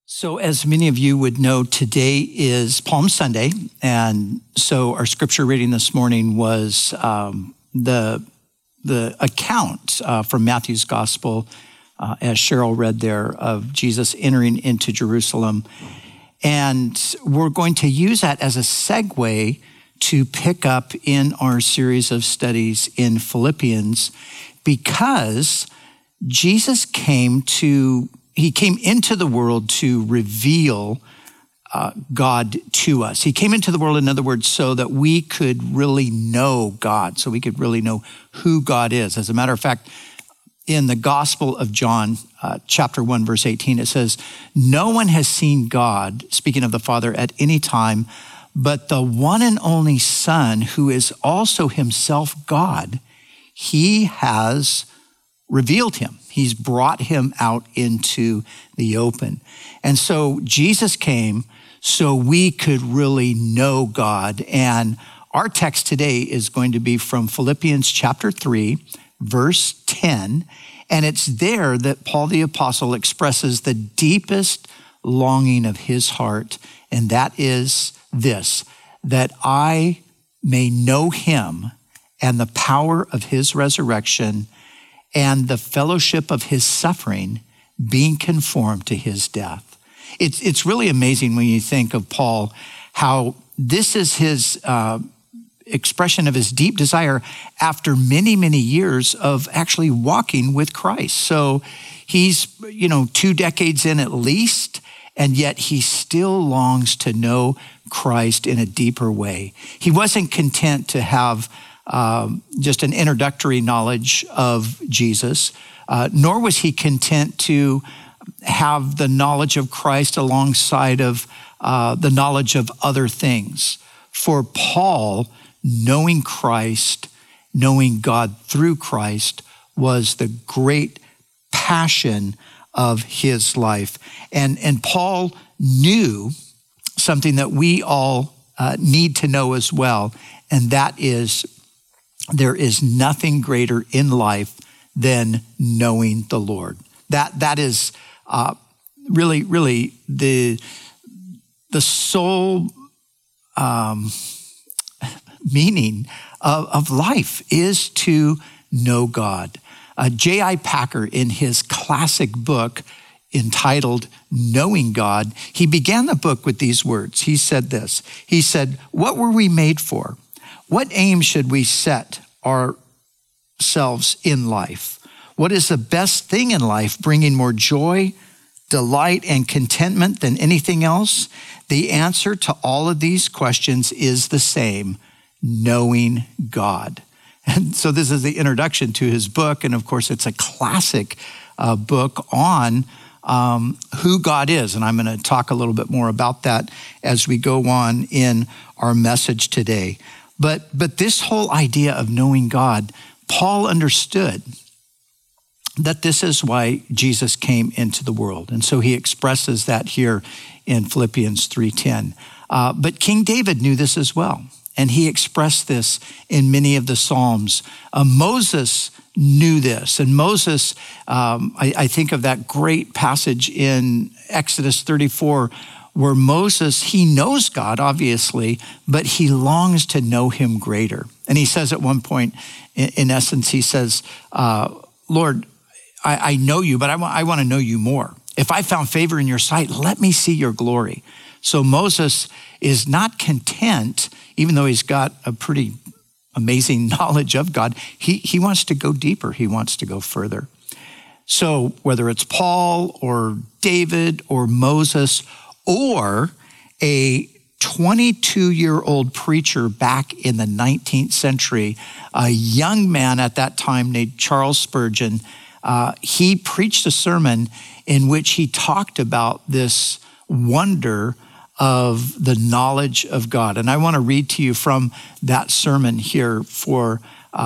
So as many of you would know, today is Palm Sunday. And so our scripture reading this morning was the account from Matthew's gospel, as Cheryl read there, of Jesus entering into Jerusalem. And we're going to use that as a segue to pick up in our series of studies in Philippians, because Jesus came into the world to reveal God to us. He came into the world, in other words, so that we could really know God, so we could really know who God is. As a matter of fact, in the Gospel of John, chapter 1, verse 18, it says, "No one has seen God," speaking of the Father, "at any time, but the one and only Son, who is also himself God, he has revealed him." He's brought him out into the open. And so Jesus came so we could really know God. And our text today is going to be from Philippians chapter 3, verse 10. And it's there that Paul the Apostle expresses the deepest longing of his heart. And that is this, that I may know him and the power of his resurrection and the fellowship of his suffering, being conformed to his death. It's really amazing when you think of Paul, how this is his expression of his deep desire after many, many years of actually walking with Christ. So he's, 2 decades in at least, and yet he still longs to know Christ in a deeper way. He wasn't content to have just an introductory knowledge of Jesus, nor was he content to have the knowledge of Christ alongside of the knowledge of other things. For Paul, knowing Christ, knowing God through Christ, was the great passion of his life. And Paul knew something that we all need to know as well, and that is, there is nothing greater in life than knowing the Lord. That is really the sole meaning of life is to know God. J.I. Packer, in his classic book entitled Knowing God, he began the book with these words. He said this. He said, "What were we made for? What aim should we set ourselves in life? What is the best thing in life, bringing more joy, delight, and contentment than anything else? The answer to all of these questions is the same: knowing God." And so this is the introduction to his book. And of course, it's a classic book on who God is. And I'm going to talk a little bit more about that as we go on in our message today. But this whole idea of knowing God, Paul understood that this is why Jesus came into the world. And so he expresses that here in Philippians 3:10. But King David knew this as well. And he expressed this in many of the Psalms. Moses knew this. And Moses, I think of that great passage in Exodus 34, where Moses, he knows God, obviously, but he longs to know him greater. And he says at one point, in essence, he says, "Lord, I know you, but I want to know you more. If I found favor in your sight, let me see your glory." So Moses is not content, even though he's got a pretty amazing knowledge of God. He wants to go deeper. He wants to go further. So whether it's Paul or David or Moses or a 22-year-old preacher back in the 19th century, a young man at that time named Charles Spurgeon, he preached a sermon in which he talked about this wonder of the knowledge of God. And I want to read to you from that sermon here for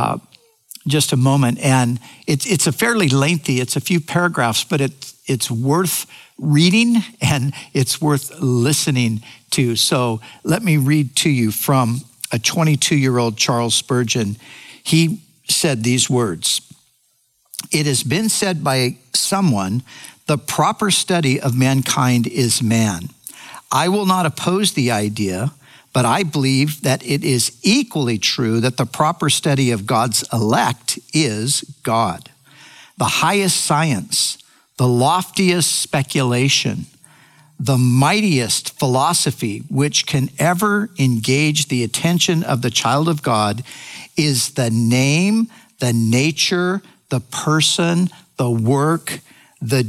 just a moment. And it's a fairly lengthy, it's a few paragraphs, but it's worth reading and it's worth listening to. So let me read to you from a 22-year-old Charles Spurgeon. He said these words: "It has been said by someone The proper study of mankind is man. I will not oppose the idea, but I believe that it is equally true that the proper study of God's elect is God. The highest science, the loftiest speculation, the mightiest philosophy which can ever engage the attention of the child of God is the name, the nature, the person, the work, the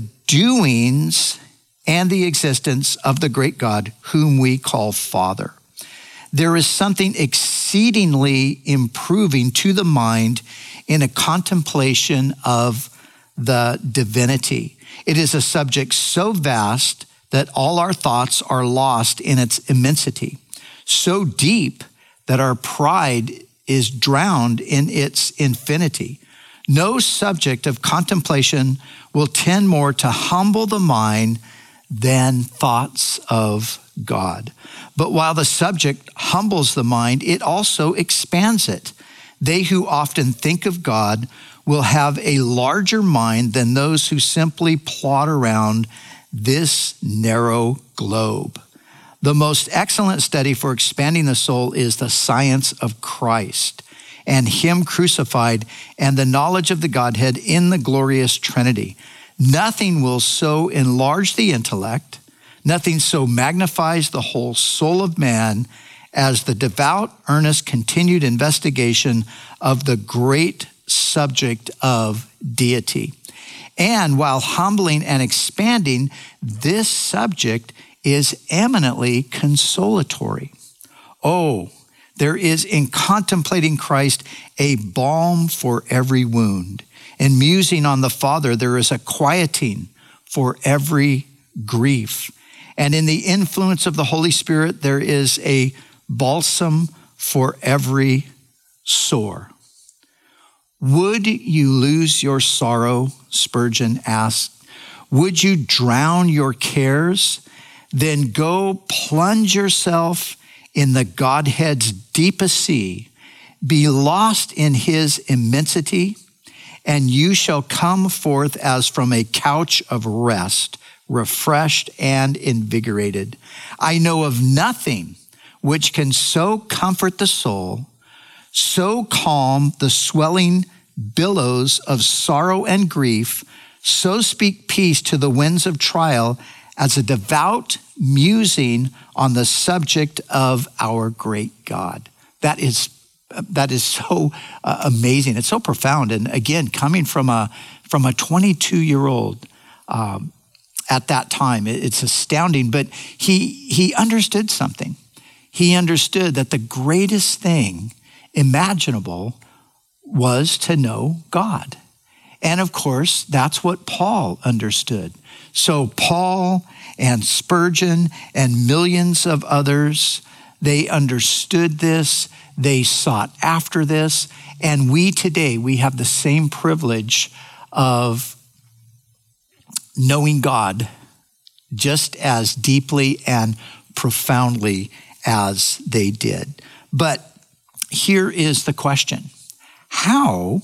doings, and the existence of the great God whom we call Father. There is something exceedingly improving to the mind in a contemplation of the divinity. It is a subject so vast that all our thoughts are lost in its immensity, so deep that our pride is drowned in its infinity. No subject of contemplation will tend more to humble the mind than thoughts of God. But while the subject humbles the mind, it also expands it. They who often think of God will have a larger mind than those who simply plod around this narrow globe. The most excellent study for expanding the soul is the science of Christ and Him crucified and the knowledge of the Godhead in the glorious Trinity. Nothing will so enlarge the intellect, nothing so magnifies the whole soul of man as the devout, earnest, continued investigation of the great subject of deity. And while humbling and expanding, this subject is eminently consolatory. Oh, there is in contemplating Christ a balm for every wound. In musing on the Father, there is a quieting for every grief. And in the influence of the Holy Spirit, there is a balsam for every sore. Would you lose your sorrow? Spurgeon asked. Would you drown your cares? Then go plunge yourself in the Godhead's deepest sea. Be lost in His immensity, and you shall come forth as from a couch of rest, refreshed and invigorated. I know of nothing which can so comfort the soul, so calm the swelling billows of sorrow and grief, so speak peace to the winds of trial as a devout musing on the subject of our great God. That is so amazing. It's so profound. And again, coming from a 22-year-old at that time, it's astounding. But he understood something. He understood that the greatest thing imaginable was to know God. And of course, that's what Paul understood. So Paul and Spurgeon and millions of others, they understood this, they sought after this, and we today, we have the same privilege of knowing God just as deeply and profoundly as they did. But here is the question. How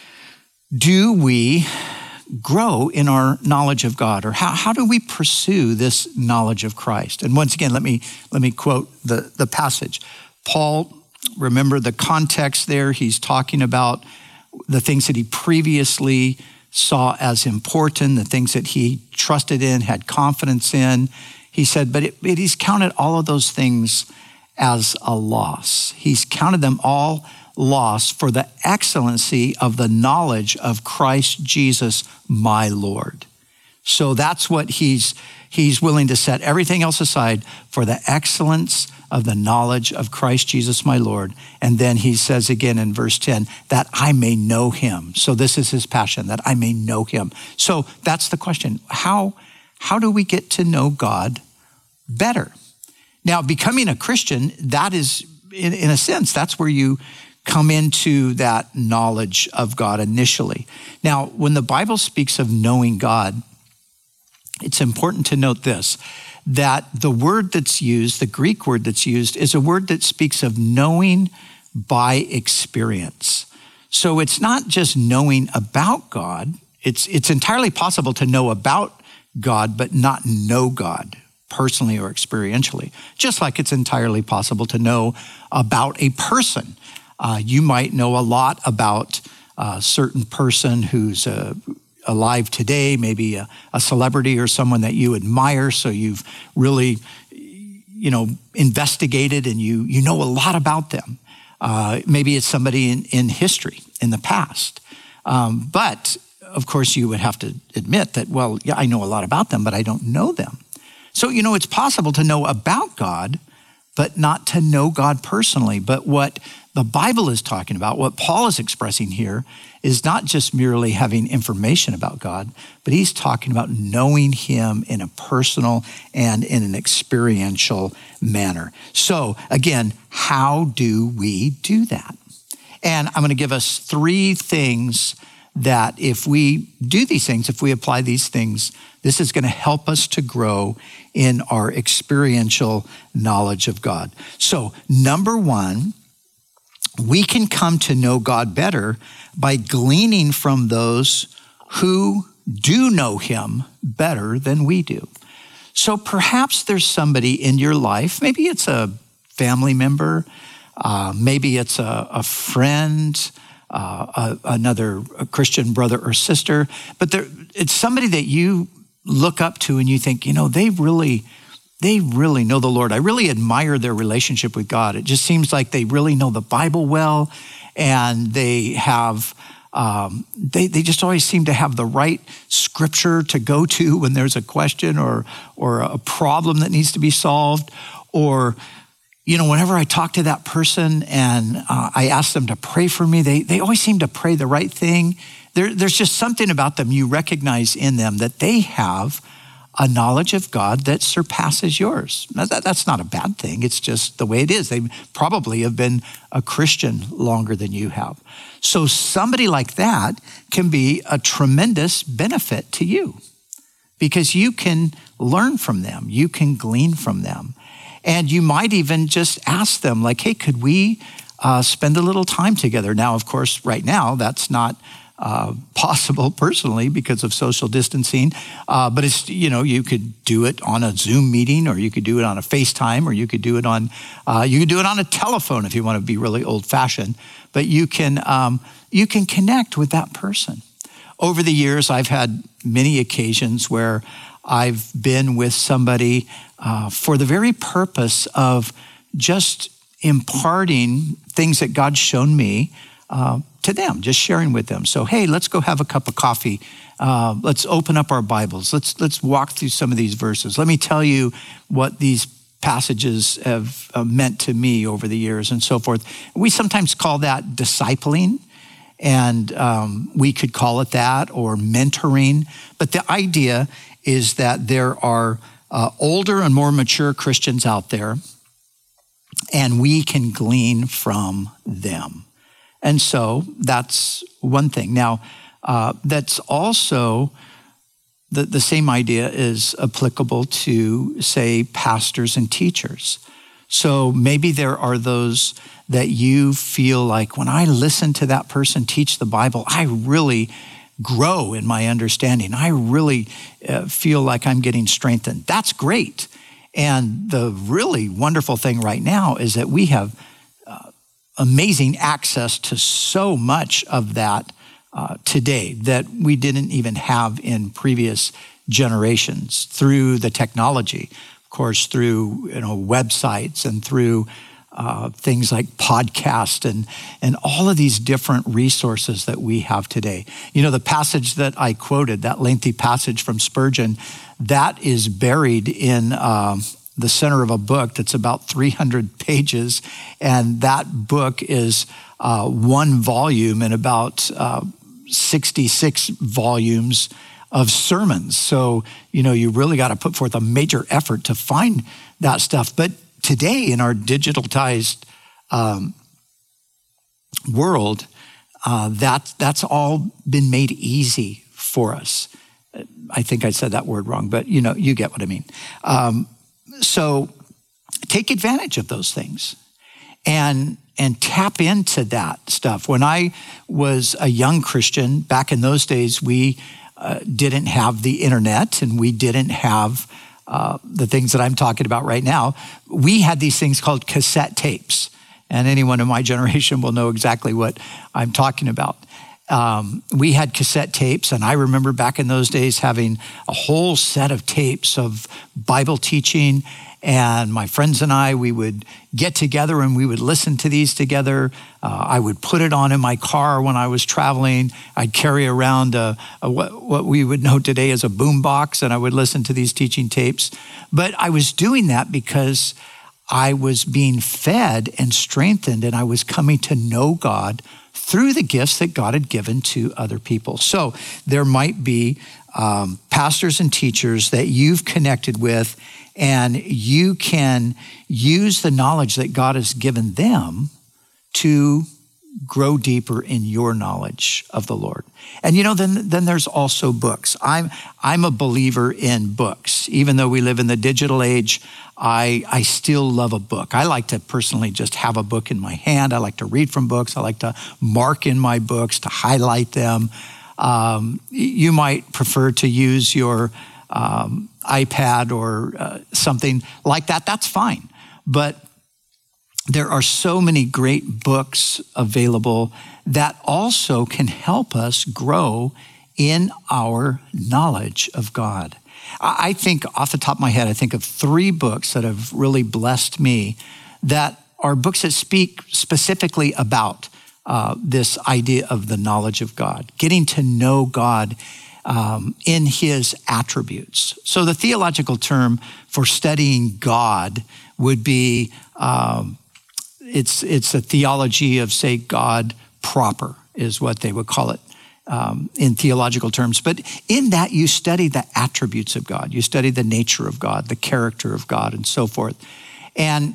do we grow in our knowledge of God, or how do we pursue this knowledge of Christ? And once again, let me quote the passage. Paul, remember the context there, he's talking about the things that he previously saw as important, the things that he trusted in, had confidence in. He said, but he's counted all of those things as a loss. He's counted them all loss for the excellency of the knowledge of Christ Jesus, my Lord. So that's what he's willing to set everything else aside for the excellence of the knowledge of Christ Jesus, my Lord. And then he says again in verse 10, that I may know him. So this is his passion, that I may know him. So that's the question. How do we get to know God better? Now, becoming a Christian, that is, in a sense, that's where you come into that knowledge of God initially. Now, when the Bible speaks of knowing God, it's important to note this, that the word that's used, the Greek word that's used, is a word that speaks of knowing by experience. So it's not just knowing about God. It's entirely possible to know about God, but not know God personally or experientially. Just like it's entirely possible to know about a person. You might know a lot about a certain person who's alive today, maybe a celebrity or someone that you admire, so you've really, investigated and you know a lot about them. Maybe it's somebody in history, in the past. But of course you would have to admit that, well, yeah, I know a lot about them, but I don't know them. So, it's possible to know about God, but not to know God personally. But what the Bible is talking about, what Paul is expressing here, is not just merely having information about God, but he's talking about knowing him in a personal and in an experiential manner. So again, how do we do that? And I'm going to give us 3 things that if we do these things, if we apply these things, this is going to help us to grow in our experiential knowledge of God. So number 1, we can come to know God better by gleaning from those who do know him better than we do. So perhaps there's somebody in your life, maybe it's a family member, maybe it's a friend, another Christian brother or sister, but it's somebody that you look up to and you think, they really know the Lord. I really admire their relationship with God. It just seems like they really know the Bible well, and they have, they just always seem to have the right scripture to go to when there's a question or a problem that needs to be solved. Or, whenever I talk to that person and I ask them to pray for me, they always seem to pray the right thing. There's just something about them you recognize in them that they have a knowledge of God that surpasses yours. Now, that's not a bad thing. It's just the way it is. They probably have been a Christian longer than you have. So somebody like that can be a tremendous benefit to you because you can learn from them. You can glean from them. And you might even just ask them like, hey, could we spend a little time together? Now, of course, right now, that's not possible personally because of social distancing. But it's, you could do it on a Zoom meeting, or you could do it on a FaceTime, or you could do it on a telephone if you want to be really old fashioned. But you can connect with that person. Over the years, I've had many occasions where I've been with somebody for the very purpose of just imparting things that God's shown me to them, just sharing with them. So, hey, let's go have a cup of coffee. Let's open up our Bibles. Let's walk through some of these verses. Let me tell you what these passages have meant to me over the years and so forth. We sometimes call that discipling, and we could call it that, or mentoring. But the idea is that there are older and more mature Christians out there, and we can glean from them. And so that's one thing. Now, that's also the same idea is applicable to, say, pastors and teachers. So maybe there are those that you feel like, when I listen to that person teach the Bible, I really grow in my understanding. I really feel like I'm getting strengthened. That's great. And the really wonderful thing right now is that we have amazing access to so much of that today that we didn't even have in previous generations through the technology, of course, through websites and through things like podcasts and all of these different resources that we have today. The passage that I quoted, that lengthy passage from Spurgeon, that is buried in the center of a book that's about 300 pages. And that book is one volume in about 66 volumes of sermons. So, you really got to put forth a major effort to find that stuff. But today in our digitalized world, that's all been made easy for us. I think I said that word wrong, but you get what I mean. So take advantage of those things and tap into that stuff. When I was a young Christian, back in those days, we didn't have the internet, and we didn't have the things that I'm talking about right now. We had these things called cassette tapes. And anyone in my generation will know exactly what I'm talking about. We had cassette tapes, and I remember back in those days having a whole set of tapes of Bible teaching. And my friends and I, we would get together and we would listen to these together. I would put it on in my car when I was traveling. I'd carry around what we would know today as a boom box, and I would listen to these teaching tapes. But I was doing that because I was being fed and strengthened, and I was coming to know God through the gifts that God had given to other people. So there might be pastors and teachers that you've connected with, and you can use the knowledge that God has given them to grow deeper in your knowledge of the Lord. And then there's also books. I'm a believer in books. Even though we live in the digital age, I still love a book. I like to personally just have a book in my hand. I like to read from books. I like to mark in my books, to highlight them. You might prefer to use your iPad or something like that. That's fine. But there are so many great books available that also can help us grow in our knowledge of God. I think off the top of my head, I think of 3 books that have really blessed me that are books that speak specifically about this idea of the knowledge of God, getting to know God in his attributes. So the theological term for studying God would be, it's a theology of, say, God proper is what they would call it in theological terms. But in that, you study the attributes of God. You study the nature of God, the character of God, and so forth. And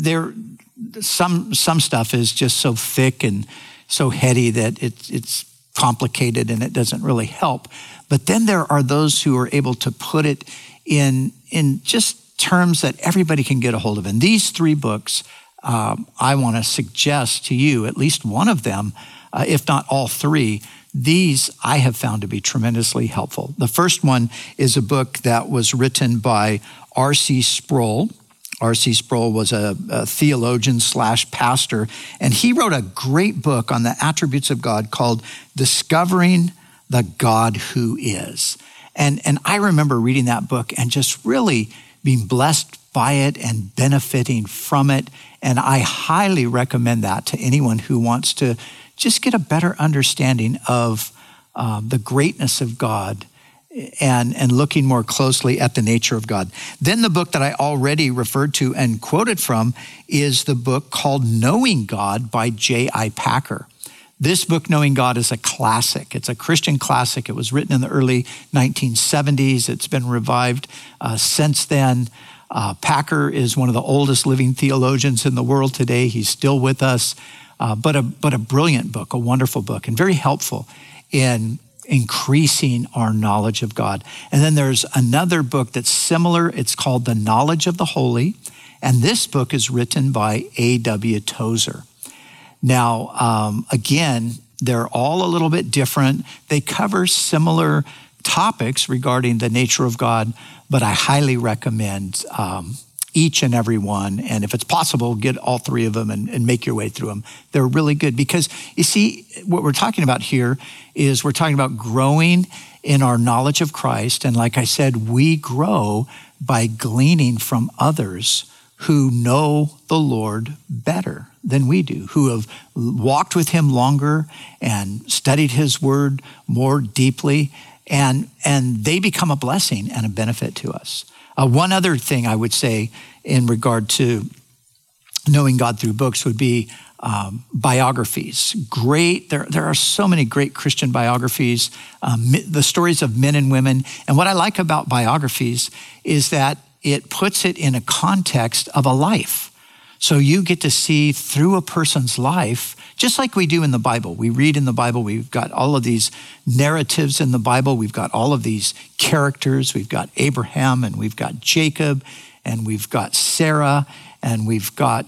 some stuff is just so thick and so heady that it's complicated and it doesn't really help. But then there are those who are able to put it in just terms that everybody can get a hold of. And these 3 books, I want to suggest to you, at least one of them, if not all 3, these I have found to be tremendously helpful. The first one is a book that was written by R.C. Sproul. R.C. Sproul was a theologian / pastor, and he wrote a great book on the attributes of God called Discovering the God Who Is. And I remember reading that book and just really being blessed by it and benefiting from it. And I highly recommend that to anyone who wants to just get a better understanding of the greatness of God and looking more closely at the nature of God. Then the book that I already referred to and quoted from is the book called Knowing God by J.I. Packer. This book, Knowing God, is a classic. It's a Christian classic. It was written in the early 1970s. It's been revived since then. Packer is one of the oldest living theologians in the world today. He's still with us, but a brilliant book, a wonderful book, and very helpful in increasing our knowledge of God. And then there's another book that's similar. It's called The Knowledge of the Holy, and this book is written by A.W. Tozer. Now, again, they're all a little bit different. They cover similar topics regarding the nature of God, but I highly recommend each and every one. And if it's possible, get all 3 of them and make your way through them. They're really good because, you see, what we're talking about here is we're talking about growing in our knowledge of Christ. And like I said, we grow by gleaning from others who know the Lord better than we do, who have walked with him longer and studied his word more deeply, and they become a blessing and a benefit to us. One other thing I would say in regard to knowing God through books would be biographies. Great, there are so many great Christian biographies, the stories of men and women. And what I like about biographies is that it puts it in a context of a life. So you get to see through a person's life, just like we do in the Bible. We read in the Bible, we've got all of these narratives in the Bible. We've got all of these characters. We've got Abraham, and we've got Jacob, and we've got Sarah, and we've got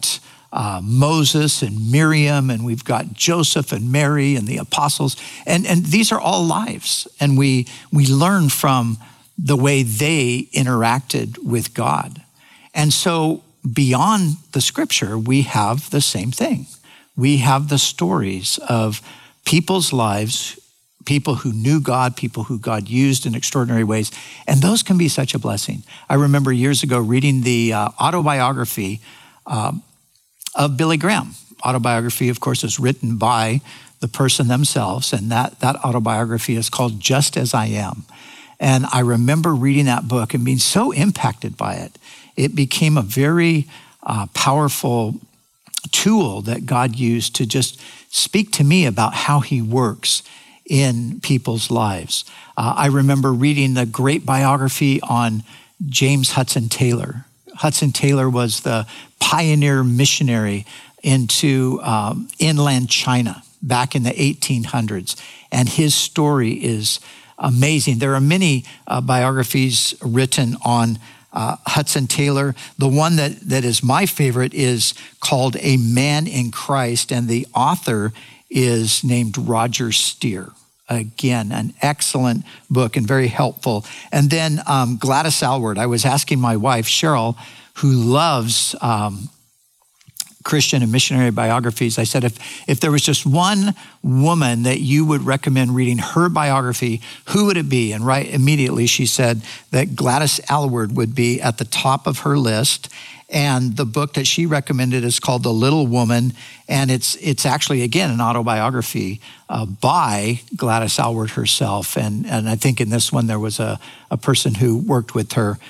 Moses and Miriam, and we've got Joseph and Mary and the apostles. And these are all lives. And we learn from the way they interacted with God. And so beyond the scripture, we have the same thing. We have the stories of people's lives, people who knew God, people who God used in extraordinary ways. And those can be such a blessing. I remember years ago reading the autobiography of Billy Graham. Autobiography, of course, is written by the person themselves. And that autobiography is called Just As I Am. And I remember reading that book and being so impacted by it. It became a very powerful tool that God used to just speak to me about how he works in people's lives. I remember reading the great biography on James Hudson Taylor. Hudson Taylor was the pioneer missionary into inland China back in the 1800s. And his story is amazing. There are many biographies written on Hudson Taylor. The one that is my favorite is called A Man in Christ, and the author is named Roger Steer. Again, an excellent book and very helpful. And then Gladys Aylward. I was asking my wife, Cheryl, who loves Christian and missionary biographies. I said, if there was just one woman that you would recommend reading her biography, who would it be? And right immediately she said that Gladys Aylward would be at the top of her list. And the book that she recommended is called The Little Woman. And it's actually, again, an autobiography by Gladys Aylward herself. And I think in this one, there was a person who worked with her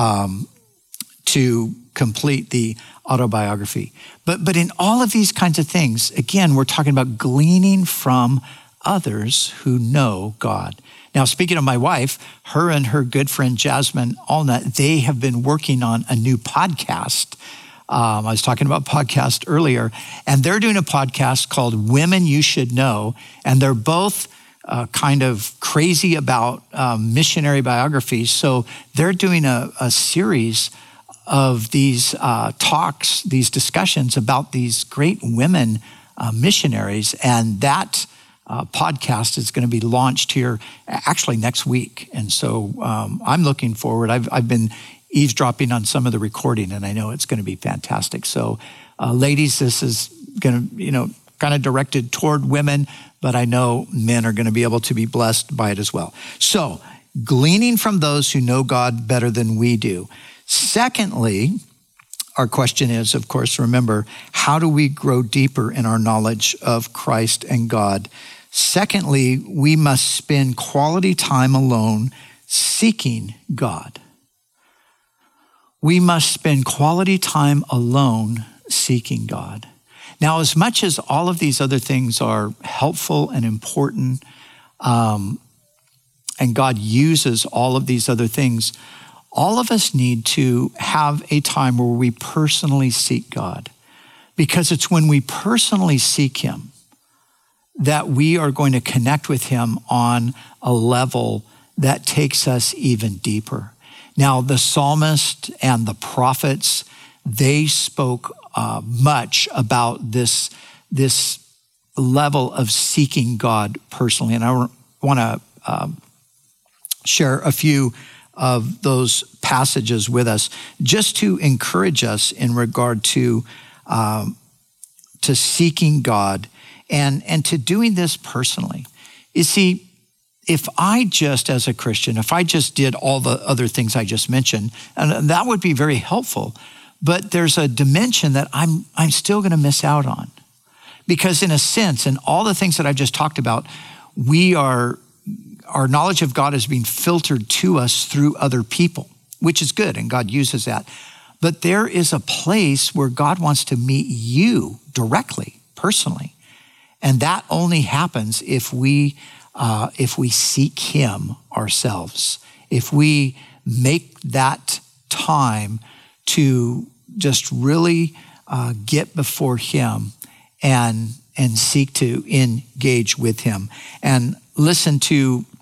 to complete the autobiography. But in all of these kinds of things, again, we're talking about gleaning from others who know God. Now, speaking of my wife, her and her good friend Jasmine Allnut, they have been working on a new podcast. I was talking about podcast earlier, and they're doing a podcast called Women You Should Know, and they're both kind of crazy about missionary biographies. So they're doing a series of these talks, these discussions about these great women missionaries, and that podcast is going to be launched here actually next week. And so I'm looking forward. I've been eavesdropping on some of the recording, and I know it's going to be fantastic. So ladies, this is going to, kind of directed toward women, but I know men are going to be able to be blessed by it as well. So gleaning from those who know God better than we do. Secondly, our question is, of course, remember, how do we grow deeper in our knowledge of Christ and God? Secondly, we must spend quality time alone seeking God. We must spend quality time alone seeking God. Now, as much as all of these other things are helpful and important, and God uses all of these other things, all of us need to have a time where we personally seek God, because it's when we personally seek him that we are going to connect with him on a level that takes us even deeper. Now, the psalmist and the prophets, they spoke much about this level of seeking God personally. And I want to share a few of those passages with us just to encourage us in regard to seeking God and to doing this personally. You see, if I just, as a Christian, if I just did all the other things I just mentioned, and that would be very helpful, but there's a dimension that I'm still going to miss out on. Because in a sense, in all the things that I just talked about, our knowledge of God is being filtered to us through other people, which is good, and God uses that. But there is a place where God wants to meet you directly, personally. And that only happens if we seek him ourselves, if we make that time to just really get before him and seek to engage with him. And listen to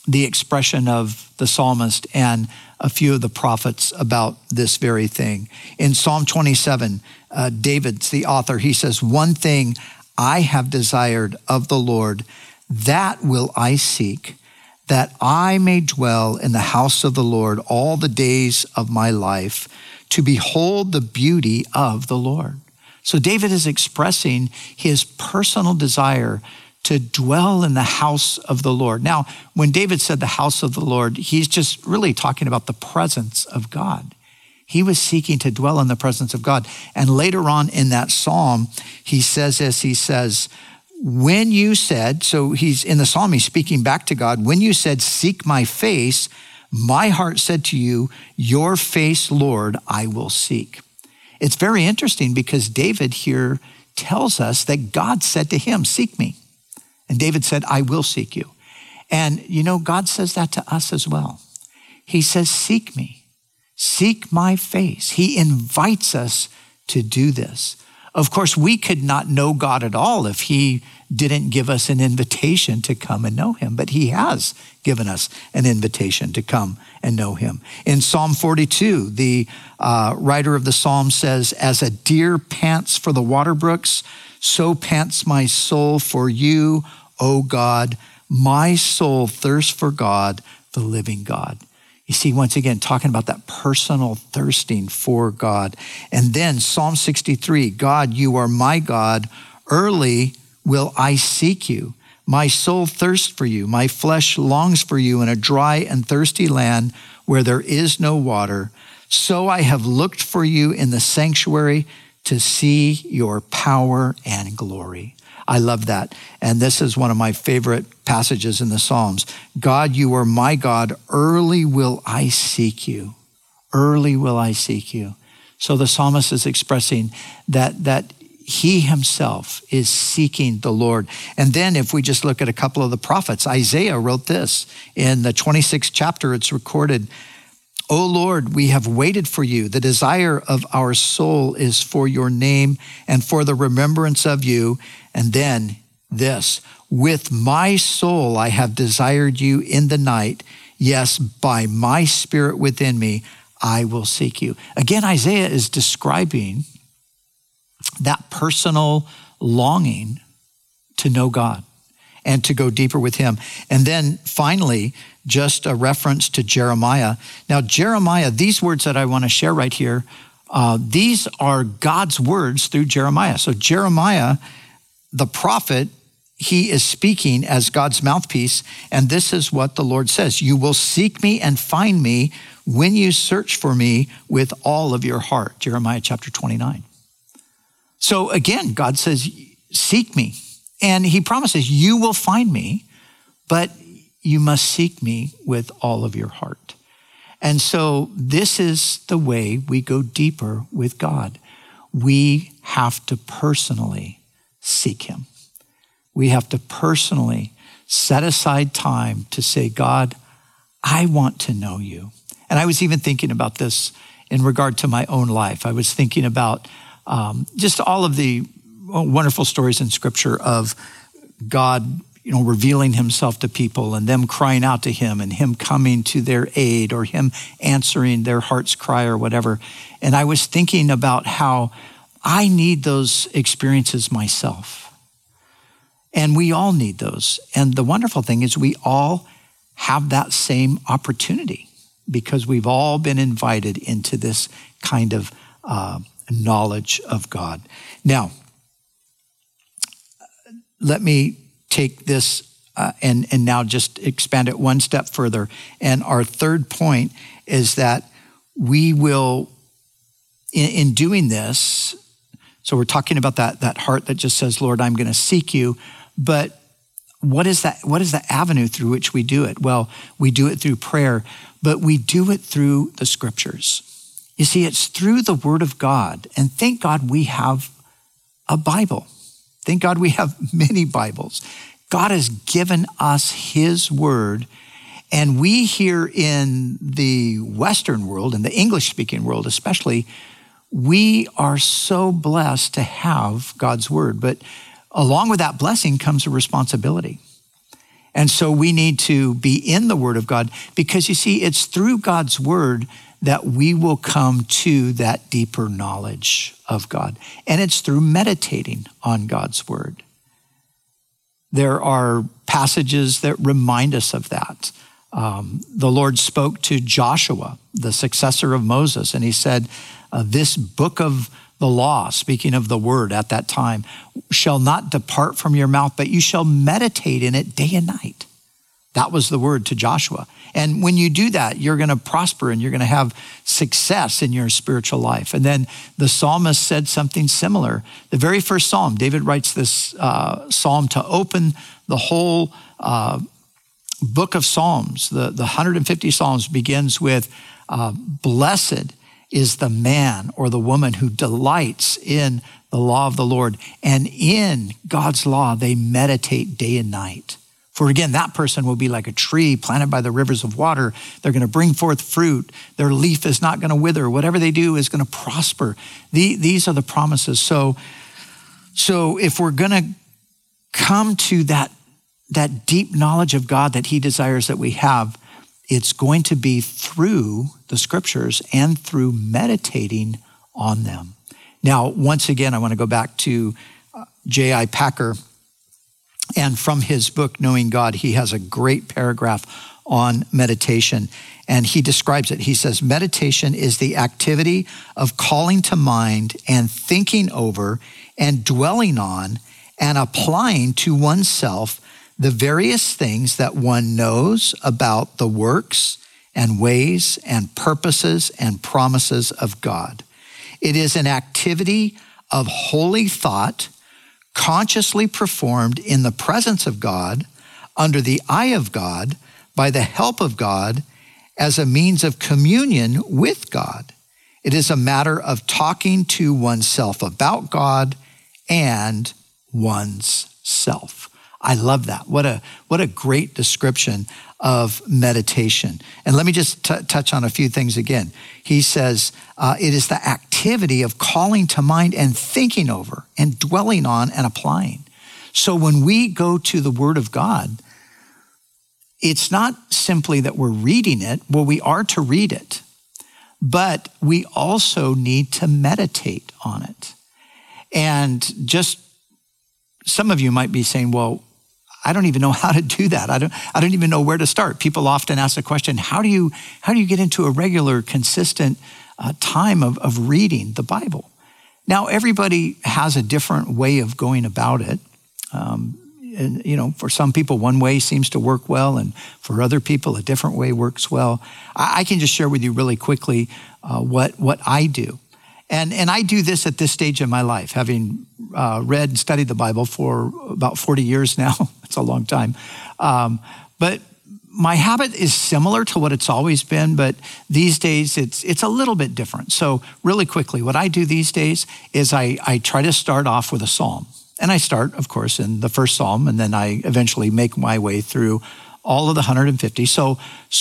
the expression of the psalmist and a few of the prophets about this very thing. In Psalm 27, David's the author. He says, "One thing I have desired of the Lord, that will I seek, that I may dwell in the house of the Lord all the days of my life, to behold the beauty of the Lord." So David is expressing his personal desire to dwell in the house of the Lord. Now, when David said the house of the Lord, he's just really talking about the presence of God. He was seeking to dwell in the presence of God. And later on in that psalm, he says this, he says, when you said, so he's in the psalm, he's speaking back to God, when you said, "Seek my face," my heart said to you, "Your face, Lord, I will seek." It's very interesting because David here tells us that God said to him, "Seek me." And David said, "I will seek you." And God says that to us as well. He says, "Seek me, seek my face." He invites us to do this. Of course, we could not know God at all if he didn't give us an invitation to come and know him, but he has given us an invitation to come and know him. In Psalm 42, the writer of the psalm says, "As a deer pants for the water brooks, so pants my soul for you, O God. My soul thirsts for God, the living God." You see, once again, talking about that personal thirsting for God. And then Psalm 63, "God, you are my God. Early will I seek you. My soul thirsts for you. My flesh longs for you in a dry and thirsty land where there is no water. So I have looked for you in the sanctuary to see your power and glory." I love that. And this is one of my favorite passages in the Psalms. "God, you are my God. Early will I seek you. Early will I seek you." So the psalmist is expressing that he himself is seeking the Lord. And then if we just look at a couple of the prophets, Isaiah wrote this in the 26th chapter, it's recorded, "O Lord, we have waited for you. The desire of our soul is for your name and for the remembrance of you." And then this, "With my soul I have desired you in the night. Yes, by my spirit within me, I will seek you." Again, Isaiah is describing that personal longing to know God and to go deeper with him. And then finally, just a reference to Jeremiah. Now, Jeremiah, these words that I want to share right here, these are God's words through Jeremiah. So Jeremiah, the prophet, he is speaking as God's mouthpiece, and this is what the Lord says: "You will seek me and find me when you search for me with all of your heart." Jeremiah chapter 29. So again, God says, seek me. And he promises you will find me, but you must seek me with all of your heart. And so this is the way we go deeper with God. We have to personally seek him. We have to personally set aside time to say, "God, I want to know you." And I was even thinking about this in regard to my own life. I was thinking about just all of the wonderful stories in Scripture of God, revealing himself to people and them crying out to him and him coming to their aid or him answering their heart's cry or whatever. And I was thinking about how I need those experiences myself. And we all need those. And the wonderful thing is we all have that same opportunity because we've all been invited into this kind of knowledge of God. Now, let me take this and now just expand it one step further. And our third point is that we will, in doing this, so we're talking about that heart that just says, "Lord, I'm going to seek you." But what is that? What is the avenue through which we do it? Well, we do it through prayer, but we do it through the Scriptures. You see, it's through the Word of God. And thank God we have a Bible. Thank God we have many Bibles. God has given us his Word. And we here in the Western world, in the English-speaking world especially, we are so blessed to have God's Word. But along with that blessing comes a responsibility. And so we need to be in the Word of God because you see, it's through God's Word that we will come to that deeper knowledge of God. And it's through meditating on God's Word. There are passages that remind us of that. The Lord spoke to Joshua, the successor of Moses, and he said, this book of the law, speaking of the word at that time, shall not depart from your mouth, but you shall meditate in it day and night. That was the word to Joshua. And when you do that, you're going to prosper and you're going to have success in your spiritual life. And then the psalmist said something similar. The very first psalm, David writes this psalm to open the whole book of Psalms. The 150 Psalms begins with, blessed is the man or the woman who delights in the law of the Lord. And in God's law, they meditate day and night. For again, that person will be like a tree planted by the rivers of water. They're going to bring forth fruit. Their leaf is not going to wither. Whatever they do is going to prosper. These are the promises. So if we're going to come to that deep knowledge of God that he desires that we have, it's going to be through the scriptures and through meditating on them. Now, once again, I want to go back to J.I. Packer. And from his book, Knowing God, he has a great paragraph on meditation. And he describes it. He says, meditation is the activity of calling to mind and thinking over and dwelling on and applying to oneself the various things that one knows about the works and ways and purposes and promises of God. It is an activity of holy thought, consciously performed in the presence of God, under the eye of God, by the help of God, as a means of communion with God. It is a matter of talking to oneself about God and one's self. I love that. What a great description of meditation. And let me just touch on a few things again. He says, it is the activity of calling to mind and thinking over and dwelling on and applying. So when we go to the Word of God, it's not simply that we're reading it. Well, we are to read it, but we also need to meditate on it. And just some of you might be saying, well, I don't even know how to do that. I don't even know where to start. People often ask the question, how do you get into a regular, consistent time of reading the Bible? Now, everybody has a different way of going about it. And, for some people, one way seems to work well, and for other people, a different way works well. I can just share with you really quickly what I do. And I do this at this stage in my life, having read and studied the Bible for about 40 years now. It's a long time. But my habit is similar to what it's always been, but these days it's a little bit different. So really quickly, what I do these days is I try to start off with a psalm. And I start, of course, in the first psalm, and then I eventually make my way through all of the 150. So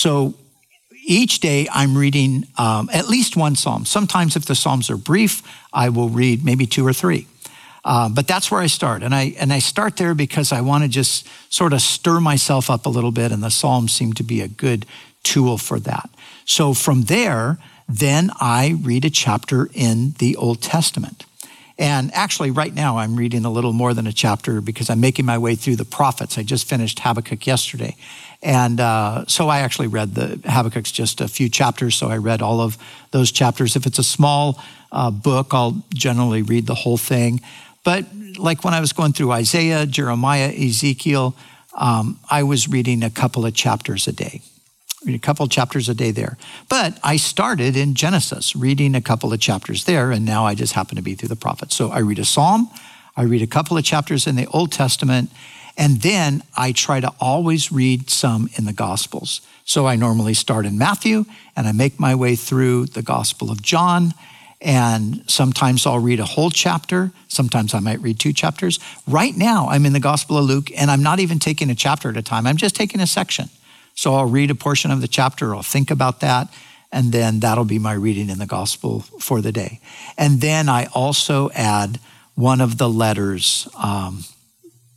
each day I'm reading at least one psalm. Sometimes if the psalms are brief, I will read maybe 2 or 3. But that's where I start. And I start there because I want to just sort of stir myself up a little bit, and the psalms seem to be a good tool for that. So from there, then I read a chapter in the Old Testament. And actually right now I'm reading a little more than a chapter because I'm making my way through the prophets. I just finished Habakkuk yesterday. And so I actually read Habakkuk's just a few chapters. So I read all of those chapters. If it's a small book, I'll generally read the whole thing. But like when I was going through Isaiah, Jeremiah, Ezekiel, I was reading a couple of chapters a day. Read a couple of chapters a day there. But I started in Genesis, reading a couple of chapters there, and now I just happen to be through the prophets. So I read a psalm, I read a couple of chapters in the Old Testament, and then I try to always read some in the Gospels. So I normally start in Matthew, and I make my way through the Gospel of John, and sometimes I'll read a whole chapter. Sometimes I might read 2 chapters. Right now, I'm in the Gospel of Luke, and I'm not even taking a chapter at a time. I'm just taking a section. So I'll read a portion of the chapter, I'll think about that, and then that'll be my reading in the Gospel for the day. And then I also add one of the letters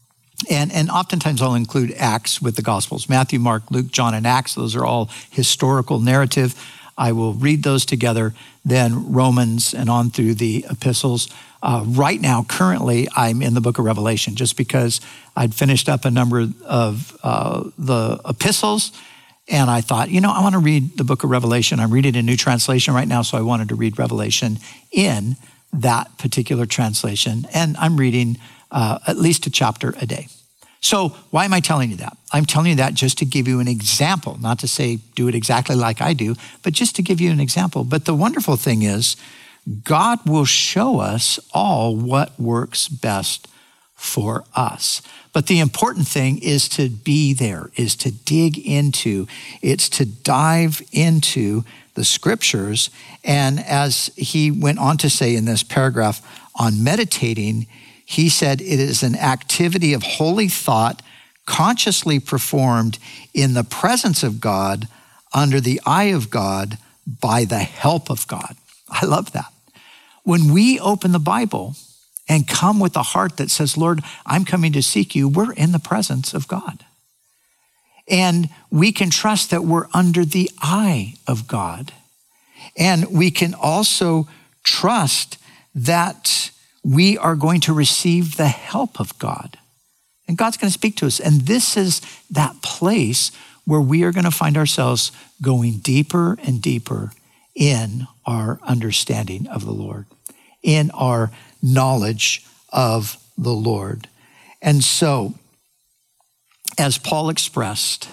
And oftentimes I'll include Acts with the Gospels. Matthew, Mark, Luke, John, and Acts. Those are all historical narrative. I will read those together, then Romans and on through the epistles. Right now, currently, I'm in the book of Revelation just because I'd finished up a number of the epistles. And I thought, I want to read the book of Revelation. I'm reading a new translation right now, so I wanted to read Revelation in that particular translation. And I'm reading at least a chapter a day. So why am I telling you that? I'm telling you that just to give you an example, not to say do it exactly like I do, but just to give you an example. But the wonderful thing is, God will show us all what works best for us. But the important thing is to be there, is to dig into, it's to dive into the scriptures. And as he went on to say in this paragraph on meditating, he said it is an activity of holy thought consciously performed in the presence of God, under the eye of God, by the help of God. I love that. When we open the Bible and come with a heart that says, Lord, I'm coming to seek you, we're in the presence of God. And we can trust that we're under the eye of God. And we can also trust that we are going to receive the help of God. And God's going to speak to us. And this is that place where we are going to find ourselves going deeper and deeper in our understanding of the Lord, in our knowledge of the Lord. And so, as Paul expressed,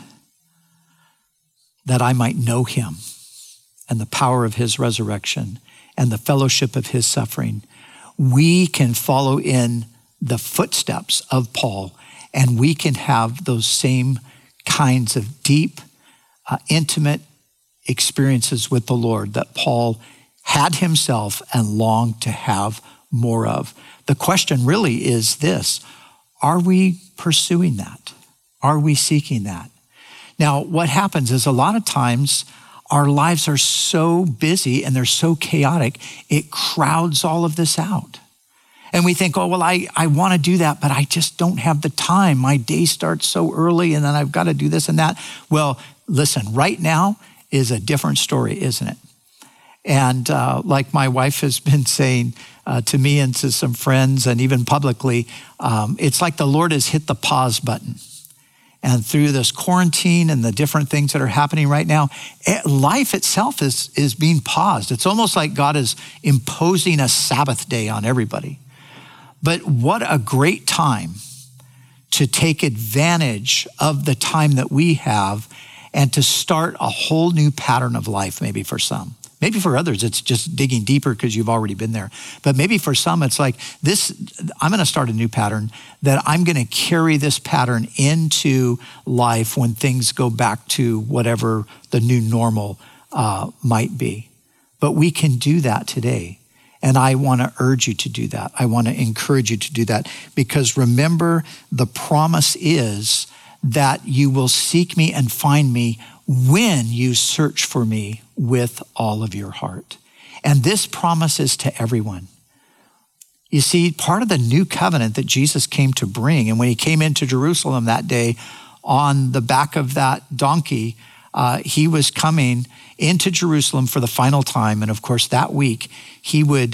that I might know him and the power of his resurrection and the fellowship of his suffering, we can follow in the footsteps of Paul, and we can have those same kinds of deep, intimate experiences with the Lord that Paul had himself and longed to have more of. The question really is this: are we pursuing that? Are we seeking that? Now, what happens is a lot of times our lives are so busy and they're so chaotic, it crowds all of this out. And we think, oh, well, I want to do that, but I just don't have the time. My day starts so early and then I've got to do this and that. Well, listen, right now is a different story, isn't it? And like my wife has been saying to me and to some friends and even publicly, it's like the Lord has hit the pause button. And through this quarantine and the different things that are happening right now, life itself is being paused. It's almost like God is imposing a Sabbath day on everybody. But what a great time to take advantage of the time that we have and to start a whole new pattern of life, maybe for some. Maybe for others, it's just digging deeper because you've already been there. But maybe for some, it's like this, I'm going to start a new pattern that I'm going to carry this pattern into life when things go back to whatever the new normal might be. But we can do that today. And I want to urge you to do that. I want to encourage you to do that, because remember, the promise is that you will seek me and find me when you search for me with all of your heart. And this promise is to everyone. You see, part of the new covenant that Jesus came to bring, and when he came into Jerusalem that day on the back of that donkey, he was coming into Jerusalem for the final time. And of course, that week, he would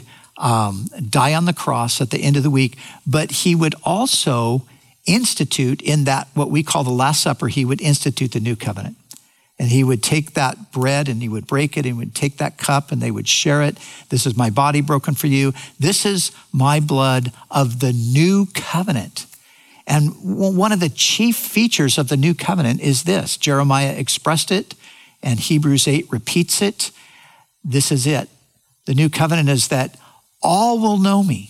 die on the cross at the end of the week, but he would also institute in that, what we call the Last Supper, he would institute the new covenant. And he would take that bread and he would break it, and he would take that cup and they would share it. This is my body broken for you. This is my blood of the new covenant. And one of the chief features of the new covenant is this. Jeremiah expressed it, and Hebrews 8 repeats it. This is it. The new covenant is that all will know me.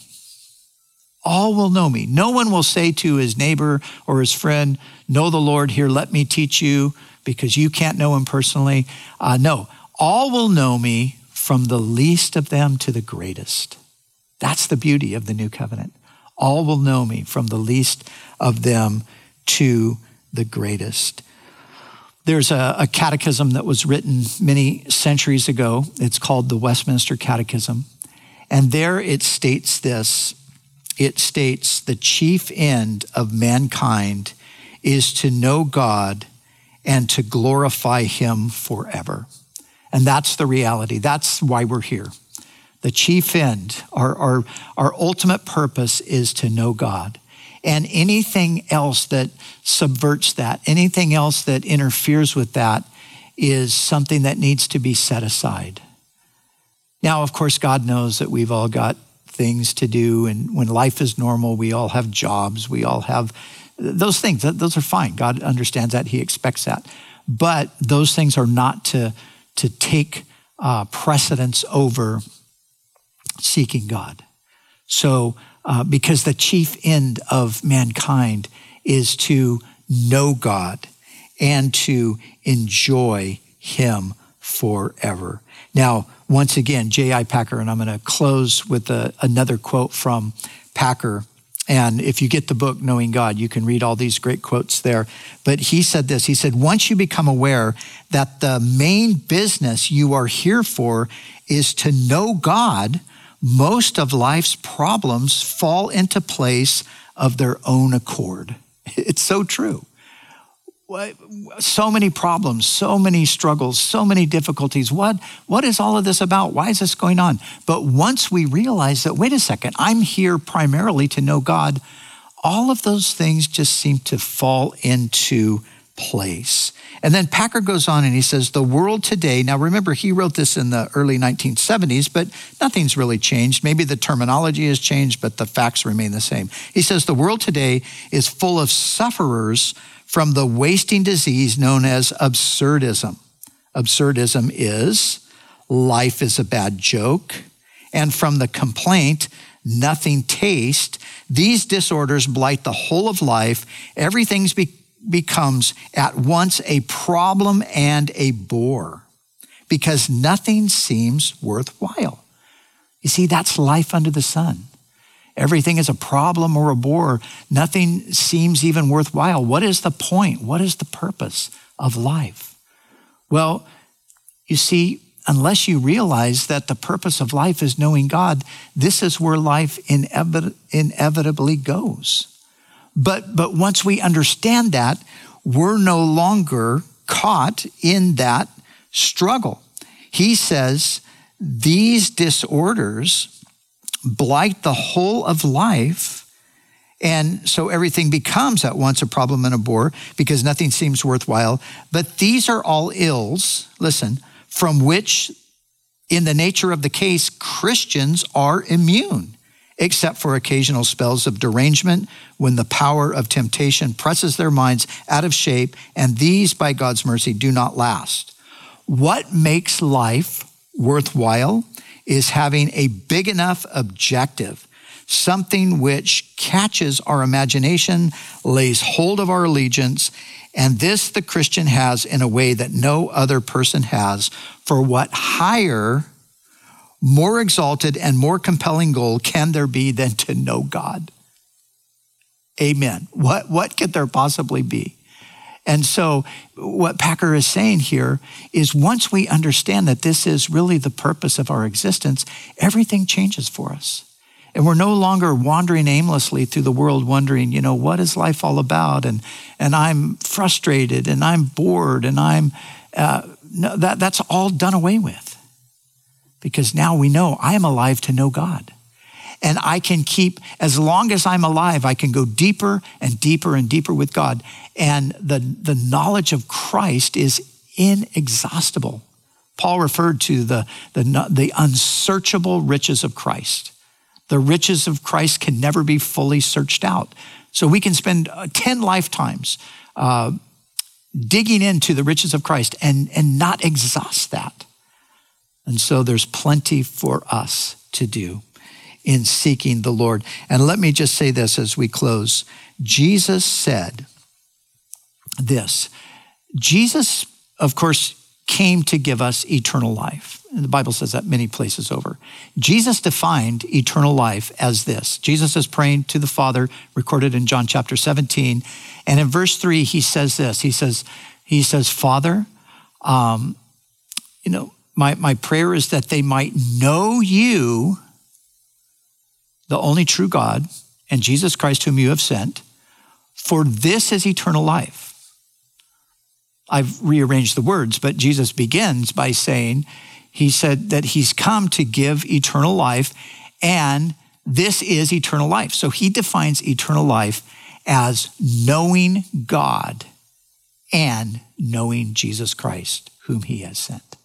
All will know me. No one will say to his neighbor or his friend, know the Lord, here, let me teach you, because you can't know him personally. No, all will know me, from the least of them to the greatest. That's the beauty of the new covenant. All will know me, from the least of them to the greatest. There's a catechism that was written many centuries ago. It's called the Westminster Catechism. And there it states this: it states the chief end of mankind is to know God and to glorify him forever. And that's the reality. That's why we're here. The chief end, our ultimate purpose is to know God. And anything else that subverts that, anything else that interferes with that is something that needs to be set aside. Now, of course, God knows that we've all got things to do. And when life is normal, we all have jobs. We all have those things. Those are fine. God understands that. He expects that. But those things are not to take precedence over seeking God. So, because the chief end of mankind is to know God and to enjoy him forever. Now, once again, J.I. Packer, and I'm going to close with another quote from Packer. And if you get the book, Knowing God, you can read all these great quotes there. But he said this, he said, once you become aware that the main business you are here for is to know God, most of life's problems fall into place of their own accord. It's so true. So many problems, so many struggles, so many difficulties. What is all of this about? Why is this going on? But once we realize that, wait a second, I'm here primarily to know God, all of those things just seem to fall into place. And then Packer goes on and he says, the world today, now remember, he wrote this in the early 1970s, but nothing's really changed. Maybe the terminology has changed, but the facts remain the same. He says, the world today is full of sufferers from the wasting disease known as absurdism. Absurdism is life is a bad joke. And from the complaint, nothing taste, these disorders blight the whole of life. Everything becomes at once a problem and a bore because nothing seems worthwhile. You see, that's life under the sun. Everything is a problem or a bore. Nothing seems even worthwhile. What is the point? What is the purpose of life? Well, you see, unless you realize that the purpose of life is knowing God, this is where life inevitably goes. But once we understand that, we're no longer caught in that struggle. He says, these disorders blight the whole of life, and so everything becomes at once a problem and a bore because nothing seems worthwhile. But these are all ills, listen, from which in the nature of the case, Christians are immune, except for occasional spells of derangement when the power of temptation presses their minds out of shape, and these, by God's mercy, do not last. What makes life worthwhile is having a big enough objective, something which catches our imagination, lays hold of our allegiance, and this the Christian has in a way that no other person has. For what higher, more exalted, and more compelling goal can there be than to know God? Amen. What could there possibly be? And so what Packer is saying here is once we understand that this is really the purpose of our existence, everything changes for us. And we're no longer wandering aimlessly through the world wondering, what is life all about? And I'm frustrated and I'm bored and that's all done away with. Because now we know I am alive to know God. And I can keep, as long as I'm alive, I can go deeper and deeper and deeper with God. And the knowledge of Christ is inexhaustible. Paul referred to the unsearchable riches of Christ. The riches of Christ can never be fully searched out. So we can spend 10 lifetimes digging into the riches of Christ and not exhaust that. And so there's plenty for us to do in seeking the Lord. And let me just say this as we close. Jesus said this. Jesus, of course, came to give us eternal life. And the Bible says that many places over. Jesus defined eternal life as this. Jesus is praying to the Father, recorded in John chapter 17. And in verse 3, he says this. He says, Father, my prayer is that they might know you, the only true God, and Jesus Christ whom you have sent, for this is eternal life. I've rearranged the words, but Jesus begins by saying, he said that he's come to give eternal life, and this is eternal life. So he defines eternal life as knowing God and knowing Jesus Christ, whom he has sent.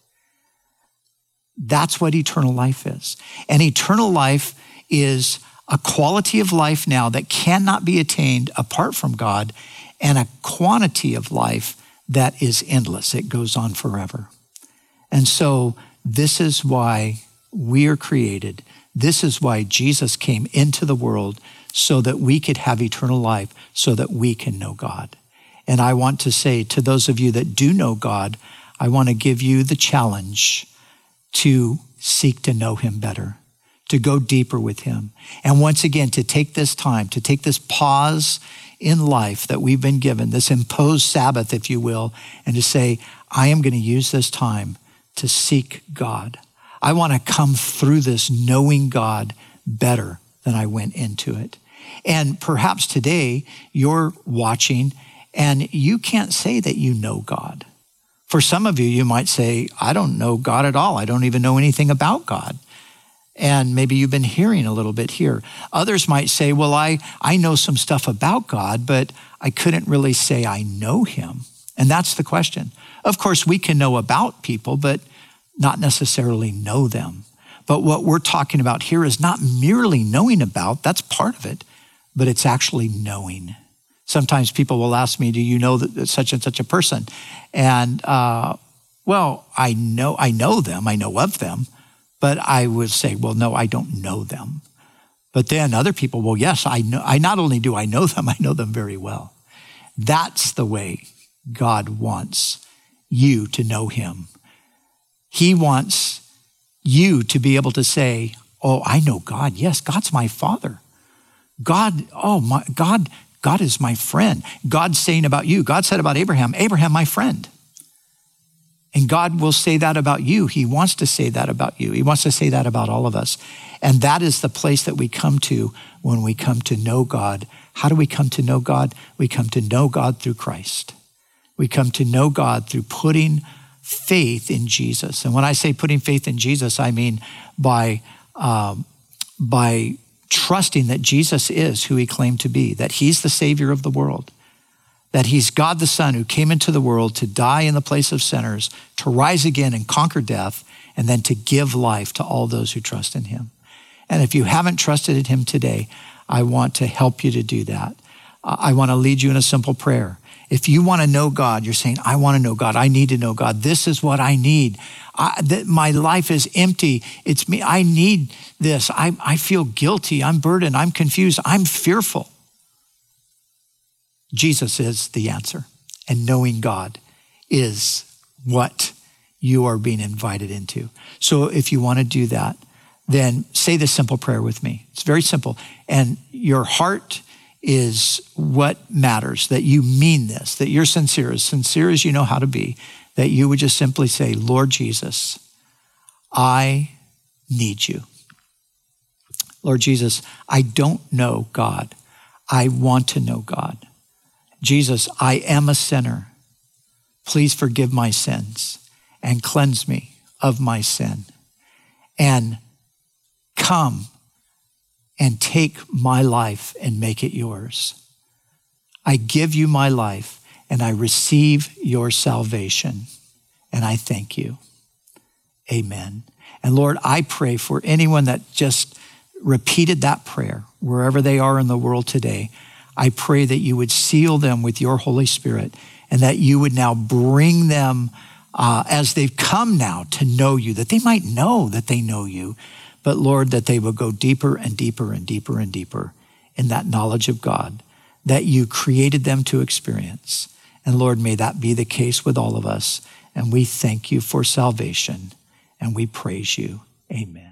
That's what eternal life is. And eternal life is a quality of life now that cannot be attained apart from God, and a quantity of life that is endless. It goes on forever. And so this is why we are created. This is why Jesus came into the world, so that we could have eternal life, so that we can know God. And I want to say to those of you that do know God, I want to give you the challenge to seek to know him better, to go deeper with him. And once again, to take this time, to take this pause in life that we've been given, this imposed Sabbath, if you will, and to say, I am going to use this time to seek God. I want to come through this knowing God better than I went into it. And perhaps today you're watching and you can't say that you know God. For some of you, you might say, I don't know God at all. I don't even know anything about God. And maybe you've been hearing a little bit here. Others might say, well, I know some stuff about God, but I couldn't really say I know him. And that's the question. Of course, we can know about people, but not necessarily know them. But what we're talking about here is not merely knowing about, that's part of it, but it's actually knowing. Sometimes people will ask me, do you know that such and such a person? And well, I know them, I know of them, but I would say, well, no, I don't know them. But then other people, well, yes, I know. I not only do I know them, I know them very well. That's the way God wants you to know him. He wants you to be able to say, oh, I know God. Yes, God's my Father. God is my friend. God's saying about you. God said about Abraham, Abraham, my friend. And God will say that about you. He wants to say that about you. He wants to say that about all of us. And that is the place that we come to when we come to know God. How do we come to know God? We come to know God through Christ. We come to know God through putting faith in Jesus. And when I say putting faith in Jesus, I mean by trusting that Jesus is who he claimed to be, that he's the Savior of the world, that he's God the Son who came into the world to die in the place of sinners, to rise again and conquer death, and then to give life to all those who trust in him. And if you haven't trusted in him today, I want to help you to do that. I want to lead you in a simple prayer. If you want to know God, you're saying, I want to know God. I need to know God. This is what I need. My life is empty. It's me. I need this. I feel guilty. I'm burdened. I'm confused. I'm fearful. Jesus is the answer. And knowing God is what you are being invited into. So if you want to do that, then say this simple prayer with me. It's very simple. And your heart is what matters, that you mean this, that you're sincere as you know how to be, that you would just simply say, Lord Jesus, I need you. Lord Jesus, I don't know God. I want to know God. Jesus, I am a sinner. Please forgive my sins and cleanse me of my sin. And come and take my life and make it yours. I give you my life and I receive your salvation. And I thank you. Amen. And Lord, I pray for anyone that just repeated that prayer, wherever they are in the world today. I pray that you would seal them with your Holy Spirit and that you would now bring them as they've come now to know you, that they might know that they know you. But Lord, that they will go deeper and deeper and deeper and deeper in that knowledge of God that you created them to experience. And Lord, may that be the case with all of us. And we thank you for salvation and we praise you. Amen.